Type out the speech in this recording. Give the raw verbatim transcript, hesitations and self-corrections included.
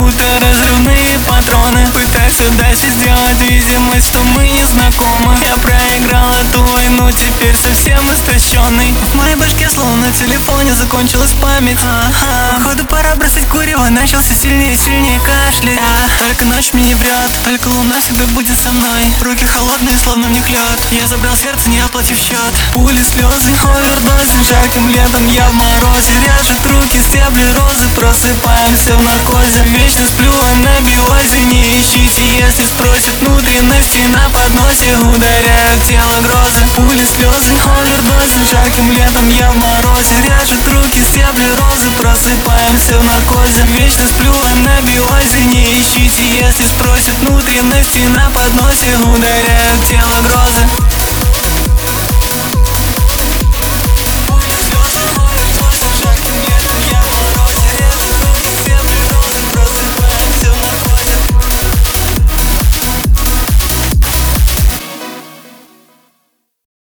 будто разрывные патроны. Пытайся дальше сделать видимость, что мы не знакомы. Я проиграл эту войну, теперь совсем истощенный. В моей башке словно в телефоне закончилась память. Ага. Походу пора бросать курево, начался сильнее и сильнее кашлять. Только ночь мне не врет, только луна всегда будет со мной. Руки холодные, словно в них лед. Я забрал сердце, не оплатив счет. Пули, слезы, овердозы, жарким летом я в морозе. Режет руки, стебли розы, просыпаемся в наркозе. Вечно сплю, а на биозе не ищите, если спросят. Внутренности на подносе ударяют тело грозы. Пули, слезы, овердозы, жарким летом я в морозе. Режет руки, стебли розы, просыпаемся в наркозе. Вечно сплю, а на биозе не ищите, если спросят. Внутренности на подносе ударяют тело грозы.